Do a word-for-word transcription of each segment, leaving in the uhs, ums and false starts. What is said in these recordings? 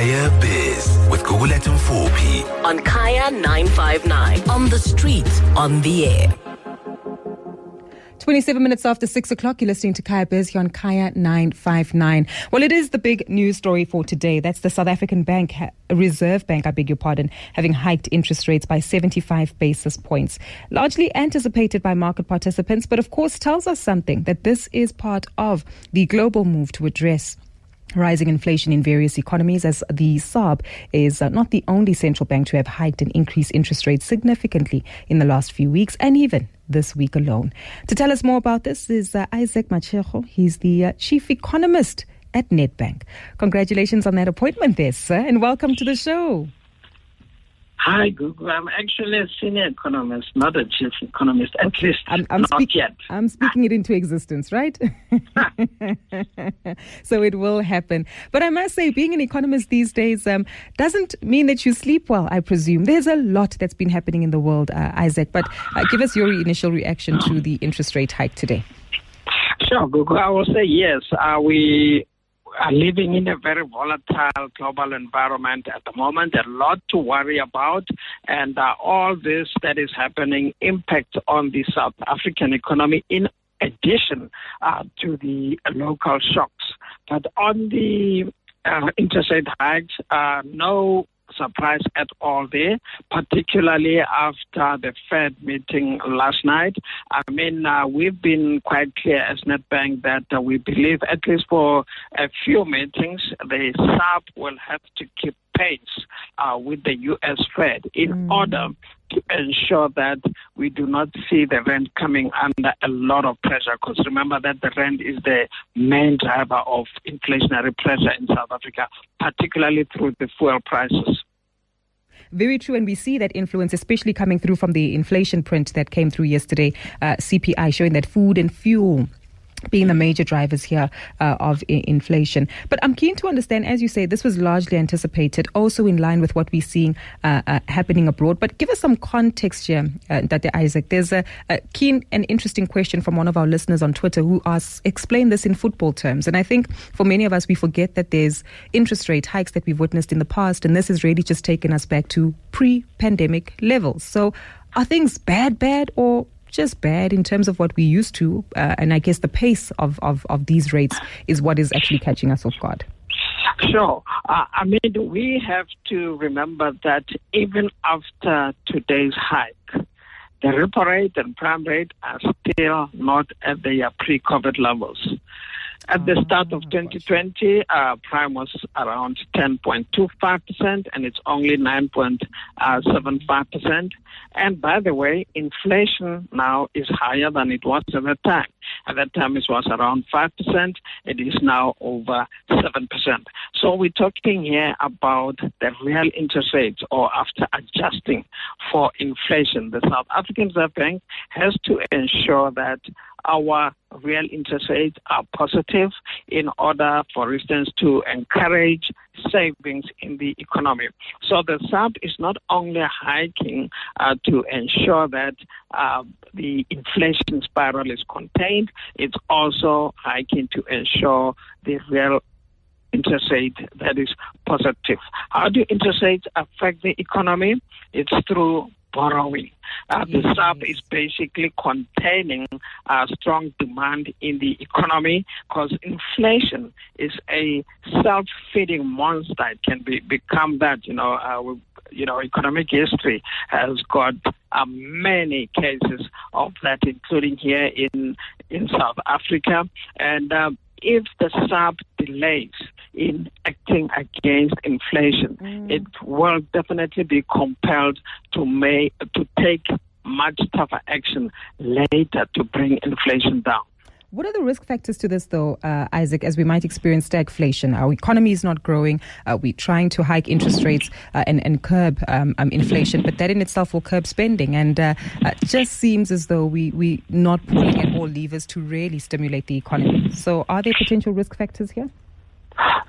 Kaya Biz with Gugulet and four P. On Kaya nine five nine. On the street, on the air. twenty-seven minutes after six o'clock, you're listening to Kaya Biz here on Kaya nine five nine. Well, it is the big news story for today. That's the South African Bank, Reserve Bank, I beg your pardon, having hiked interest rates by seventy-five basis points. Largely anticipated by market participants, but of course tells us something, that this is part of the global move to address rising inflation in various economies, as the S A R B is uh, not the only central bank to have hiked and increased interest rates significantly in the last few weeks and even this week alone. To tell us more about this is uh, Isaac Machego. He's the uh, chief economist at Nedbank. Congratulations on that appointment there, sir, and welcome to the show. Hi, Google. I'm actually a senior economist, not a chief economist, at okay. least I'm, I'm not speak- yet. I'm speaking it into existence, right? So it will happen. But I must say, being an economist these days um, doesn't mean that you sleep well, I presume. There's a lot that's been happening in the world, uh, Isaac. But uh, give us your initial reaction to the interest rate hike today. Sure, Google. I will say yes. Uh, we are living in a very volatile global environment at the moment, a lot to worry about, and uh, all this that is happening impacts on the South African economy in addition uh, to the local shocks. But on the uh, interest rate hikes, uh, no surprise at all there, particularly after the Fed meeting last night. I mean, uh, we've been quite clear as Nedbank that uh, we believe, at least for a few meetings, the S A R B will have to keep pace uh, with the U S Fed in mm. order to ensure that we do not see the rand coming under a lot of pressure, because remember that the rand is the main driver of inflationary pressure in South Africa, particularly through the fuel prices. Very true, and we see that influence, especially coming through from the inflation print that came through yesterday, uh, C P I showing that food and fuel being the major drivers here uh, of I- inflation. But I'm keen to understand, as you say, this was largely anticipated, also in line with what we're seeing uh, uh, happening abroad. But give us some context here, uh, Dr. Isaac. There's a, a keen and interesting question from one of our listeners on Twitter who asks, explain this in football terms. And I think for many of us, we forget that there's interest rate hikes that we've witnessed in the past, and this has really just taken us back to pre-pandemic levels. So are things bad, bad, or just bad in terms of what we used to, uh, and I guess the pace of, of, of these rates is what is actually catching us off guard? Sure. Uh, I mean, we have to remember that even after today's hike, the repo rate and prime rate are still not at their pre-COVID levels. At the start of twenty twenty, uh, prime was around ten point two five percent, and it's only nine point seven five percent. And by the way, inflation now is higher than it was at that time. At that time, it was around five percent. It is now over seven percent. So we're talking here about the real interest rates, or after adjusting for inflation. The South African Reserve Bank has to ensure that our real interest rates are positive in order, for instance, to encourage savings in the economy. So the S A R B is not only hiking uh, to ensure that uh, the inflation spiral is contained, it's also hiking to ensure the real interest rate that is positive. How do interest rates affect the economy? It's through borrowing. Uh, the S A R B is basically containing uh, strong demand in the economy, because inflation is a self-feeding monster. It can be, become that, you know, uh, you know, economic history has got uh, many cases of that, including here in, in South Africa. And uh, if the S A R B delays in acting against inflation, mm. it will definitely be compelled to make to take much tougher action later to bring inflation down. What are the risk factors to this, though, uh, Isaac, as we might experience stagflation? Our economy is not growing. Uh, we're trying to hike interest rates uh, and, and curb um, um, inflation, but that in itself will curb spending. And uh, uh, it just seems as though we, we're not pulling at all levers to really stimulate the economy. So are there potential risk factors here?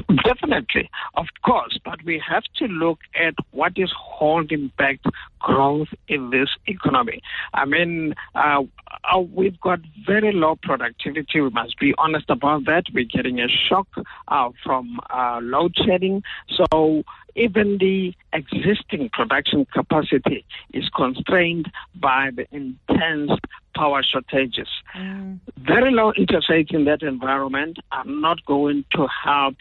Definitely, of course, but we have to look at what is holding back growth in this economy. I mean, uh, uh, we've got very low productivity. We must be honest about that. We're getting a shock uh, from uh, load shedding. So even the existing production capacity is constrained by the intense power shortages. Mm. Very low interest rates in that environment are not going to help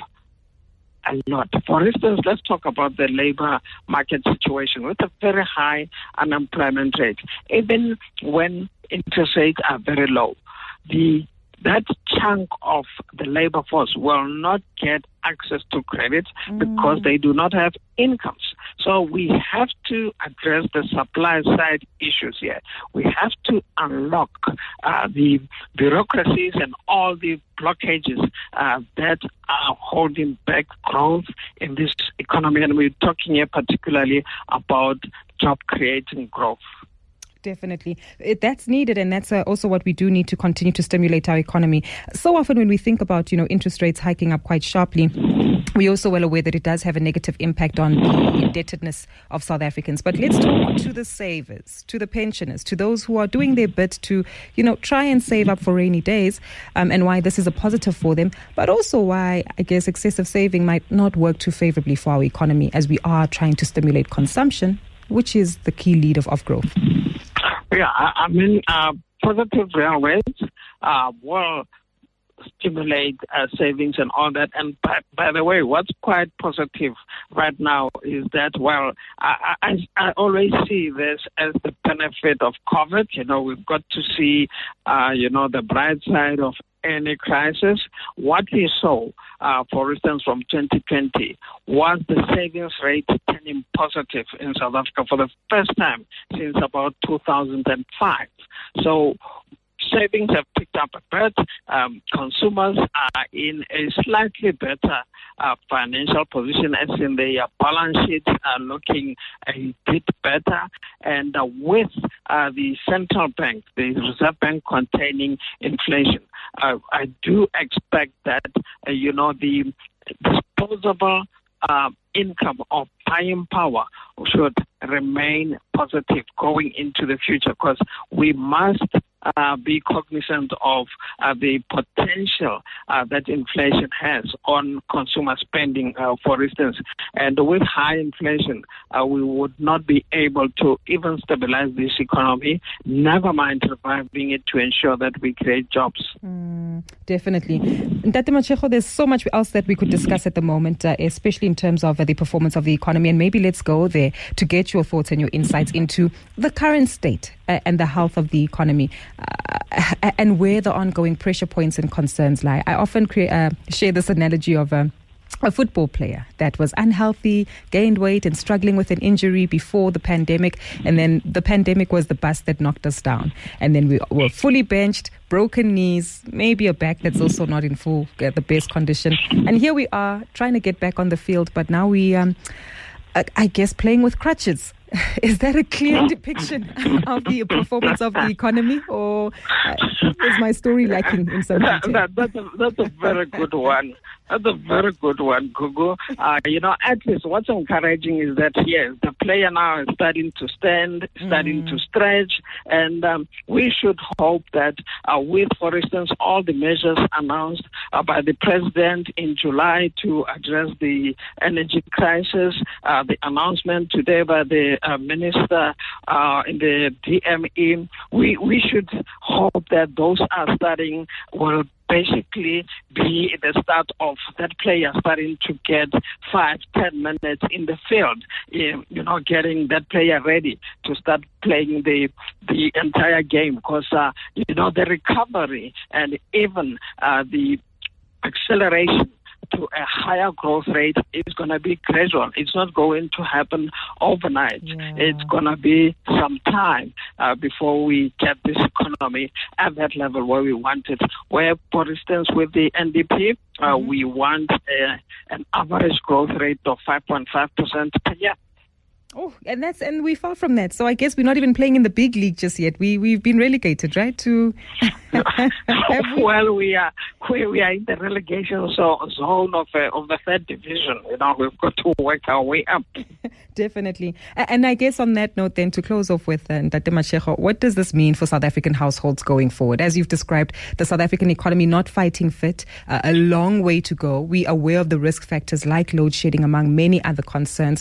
a lot. For instance, let's talk about the labor market situation with a very high unemployment rate. Even when interest rates are very low, the that chunk of the labor force will not get access to credit mm. because they do not have incomes. So we have to address the supply side issues here. We have to unlock uh, the bureaucracies and all the blockages uh, that are holding back growth in this economy. And we're talking here particularly about job creating growth. Definitely. It, that's needed, and that's uh, also what we do need to continue to stimulate our economy. So often when we think about, you know, interest rates hiking up quite sharply, we're also well aware that it does have a negative impact on the indebtedness of South Africans. But let's talk to the savers, to the pensioners, to those who are doing their bit to, you know, try and save up for rainy days, um, and why this is a positive for them, but also why, I guess, excessive saving might not work too favorably for our economy as we are trying to stimulate consumption, which is the key lead of, of growth. Yeah, I, I mean, uh, positive real rates uh, will stimulate uh, savings and all that. And by, by the way, what's quite positive right now is that, well, I, I, I always see this as the benefit of COVID. You know, we've got to see, uh, you know, the bright side of any crisis. What we saw, uh, for instance, from twenty twenty, was the savings rate turning positive in South Africa for the first time since about two thousand five. So savings have picked up a bit. Um, consumers are in a slightly better uh, financial position, as in their balance sheets are looking a bit better. And uh, with uh, the central bank, the Reserve Bank containing inflation, uh, I do expect that, uh, you know, the disposable uh, income of buying power should remain positive going into the future, because we must uh, be cognizant of uh, the potential uh, that inflation has on consumer spending, uh, for instance. And with high inflation, uh, we would not be able to even stabilize this economy, never mind reviving it to ensure that we create jobs. Mm, definitely. Ntate Mashego, there's so much else that we could discuss at the moment, uh, especially in terms of uh, the performance of the economy. And maybe let's go there to get your thoughts and your insights into the current state uh, and the health of the economy, uh, and where the ongoing pressure points and concerns lie. I often cre- uh, share this analogy of uh, a football player that was unhealthy, gained weight and struggling with an injury before the pandemic. And then the pandemic was the bus that knocked us down. And then we were fully benched, broken knees, maybe a back that's also not in full, uh, the best condition. And here we are trying to get back on the field. But now we, um, I guess, playing with crutches. Is that a clear depiction of the performance of the economy, or uh, is my story lacking in some detail? That, that, that's, a, that's a very good one. That's a very good one, Gugu. Uh, you know, at least what's encouraging is that, yes, the player now is starting to stand, starting mm. to stretch, and um, we should hope that uh, with, for instance, all the measures announced uh, by the president in July to address the energy crisis, uh, the announcement today by the uh, minister uh, in the D M E, we, we should hope that those are starting, will basically be the start of that player starting to get five, ten minutes in the field, you know, getting that player ready to start playing the the entire game, because, uh, you know, the recovery and even uh, the acceleration to a higher growth rate is going to be gradual. It's not going to happen overnight. Yeah. It's going to be some time uh, before we get this economy at that level where we want it. Where, for instance, with the N D P, uh, mm-hmm. we want a, an average growth rate of five point five percent per year. Oh, and that's and we're far from that. So I guess we're not even playing in the big league just yet. We we've been relegated, right? To we? Well, we are we, we are in the relegation zone of uh, of the third division. You know, we've got to work our way up. Definitely. And I guess on that note, then to close off with, uh, Ntate Mashego, what does this mean for South African households going forward? As you've described, the South African economy not fighting fit, uh, a long way to go. We are aware of the risk factors like load shedding, among many other concerns.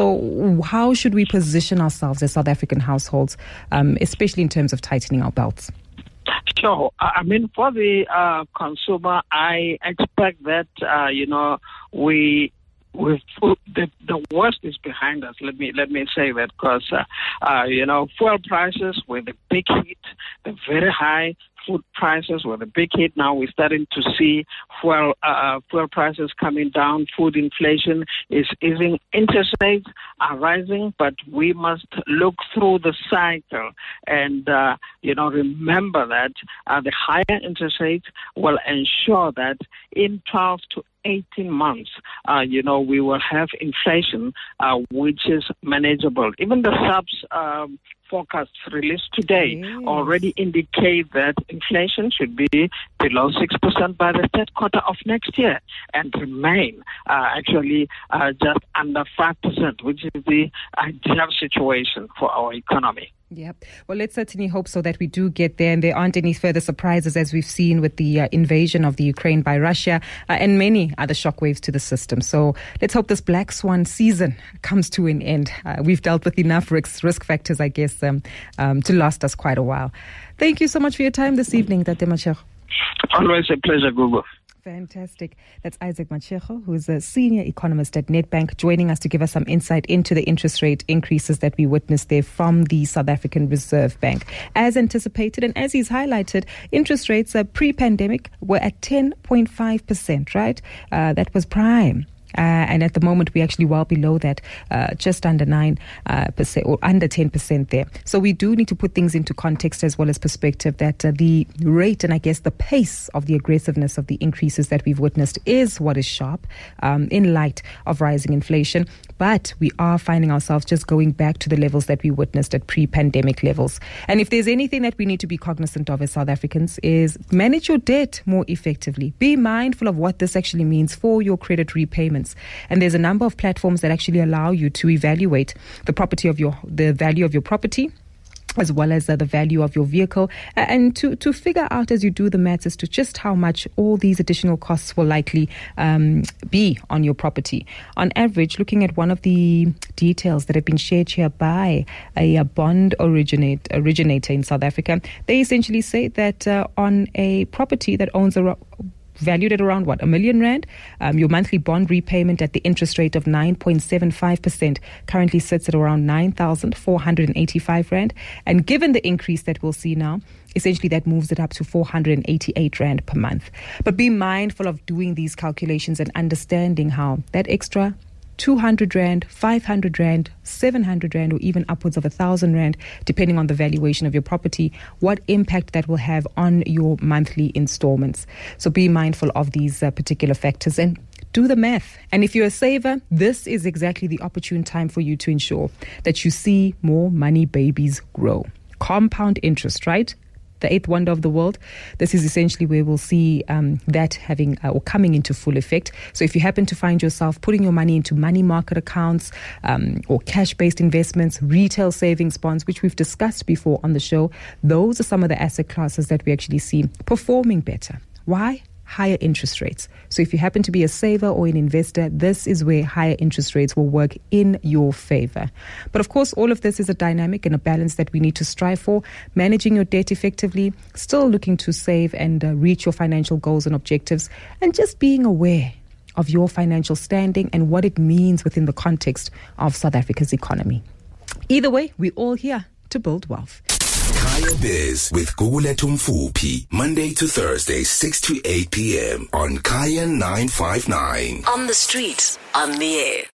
So how should we position ourselves as South African households, um, especially in terms of tightening our belts? Sure. I mean, for the uh, consumer, I expect that, uh, you know, we... With the the worst is behind us. Let me let me say that because uh, uh, you know, fuel prices were the big hit, the very high food prices were the big hit. Now we're starting to see fuel uh, fuel prices coming down. Food inflation is easing. Interest rates are rising, but we must look through the cycle and uh, you know, remember that uh, the higher interest rates will ensure that in twelve to eighteen months, uh, you know, we will have inflation, uh, which is manageable. Even the subs um, forecasts released today yes. already indicate that inflation should be below six percent by the third quarter of next year and remain uh, actually uh, just under five percent, which is the ideal situation for our economy. Yep. Well, let's certainly hope so that we do get there and there aren't any further surprises as we've seen with the uh, invasion of the Ukraine by Russia uh, and many other shockwaves to the system. So let's hope this black swan season comes to an end. Uh, we've dealt with enough risk, risk factors, I guess, um, um, to last us quite a while. Thank you so much for your time this evening, Ntate Mashego. Always a pleasure, Google. Fantastic. That's Isaac Mashego, who's a senior economist at Nedbank, joining us to give us some insight into the interest rate increases that we witnessed there from the South African Reserve Bank. As anticipated, and as he's highlighted, interest rates uh, pre-pandemic were at ten point five percent, right? Uh, that was prime. Uh, and at the moment, we're actually well below that, uh, just under nine uh, percent or under ten percent there. So we do need to put things into context as well as perspective that uh, the rate and I guess the pace of the aggressiveness of the increases that we've witnessed is what is sharp um, in light of rising inflation. But we are finding ourselves just going back to the levels that we witnessed at pre-pandemic levels. And if there's anything that we need to be cognizant of as South Africans is manage your debt more effectively. Be mindful of what this actually means for your credit repayments. And there's a number of platforms that actually allow you to evaluate the property of your, the value of your property, as well as uh, the value of your vehicle, uh, and to, to figure out as you do the maths as to just how much all these additional costs will likely um, be on your property. On average, looking at one of the details that have been shared here by a, a bond originate, originator in South Africa, they essentially say that uh, on a property that owns a valued at around, what, a million rand? Um, your monthly bond repayment at the interest rate of nine point seven five percent currently sits at around nine thousand four hundred eighty-five rand. And given the increase that we'll see now, essentially that moves it up to four hundred eighty-eight rand per month. But be mindful of doing these calculations and understanding how that extra two hundred rand, five hundred rand, seven hundred rand, or even upwards of one thousand rand, depending on the valuation of your property, what impact that will have on your monthly installments. So be mindful of these uh, particular factors and do the math. And if you're a saver, this is exactly the opportune time for you to ensure that you see more money babies grow. Compound interest, right? The eighth wonder of the world. This is essentially where we'll see um, that having uh, or coming into full effect. So if you happen to find yourself putting your money into money market accounts um, or cash-based investments, retail savings bonds, which we've discussed before on the show, those are some of the asset classes that we actually see performing better. Why? Higher interest rates. So if you happen to be a saver or an investor, this is where higher interest rates will work in your favor. But of course, all of this is a dynamic and a balance that we need to strive for. Managing your debt effectively, still looking to save and uh, reach your financial goals and objectives, and just being aware of your financial standing and what it means within the context of South Africa's economy. Either way, we're all here to build wealth. Kaya Biz with Gugulethu Mfuphi, Monday to Thursday, six to eight p.m. on Kaya nine five nine. On the street, on the air.